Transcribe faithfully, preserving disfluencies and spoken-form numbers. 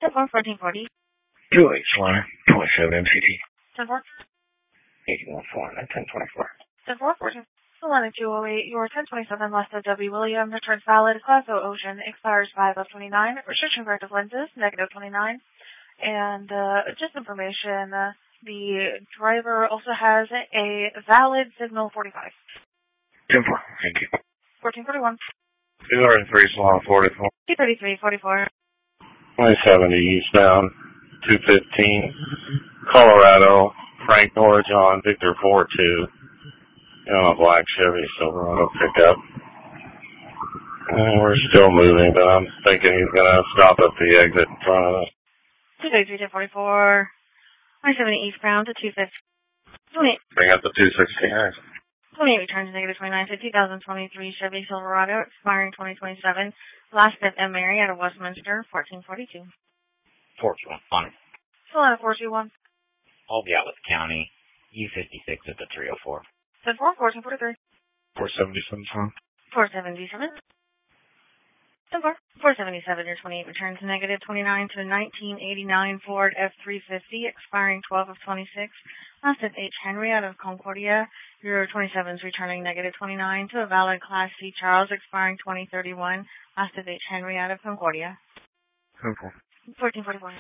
ten four, fourteen forty. two H one, twenty-seven M C T. ten four. eighty-one four, ten twenty-four. ten four, fourteen. Solana two oh eight, your ten twenty-seven less than W. William, returns valid, Class O Ocean, expires five of twenty-nine, restriction corrective lenses, negative twenty-nine. And uh, just information, uh, the driver also has a valid signal forty-five. ten four, thank you. fourteen forty-one. two oh three, Solana forty-four. two thirty-three forty-four. twenty seventy eastbound, two fifteen, Colorado, Frank Norjon, Victor four two. On a black Chevy Silverado pickup. And we're still moving, but I'm thinking he's going to stop at the exit in front of us. two thirty-three forty-four. one seventy eastbound to two fifty. twenty-eight. Bring up the two sixty-nine. twenty-eight returns negative twenty-nine to two thousand twenty-three Chevy Silverado, expiring twenty twenty-seven. Last at M. Mary out of Westminster, fourteen forty-two. four two one. Solana four two one. All Gallup County, U fifty-six at the three oh four. ten four, fourteen forty-three. four seventy-seven, son. four seventy-seven. ten four, four seventy-seven, your twenty-eight returns negative twenty-nine to nineteen eighty-nine Ford F three fifty, expiring twelve of twenty-six. Last at H. Henry out of Concordia, your twenty-seven is returning negative twenty-nine to a valid Class C Charles, expiring twenty thirty-one. Last at H. Henry out of Concordia. ten four. fourteen forty-four.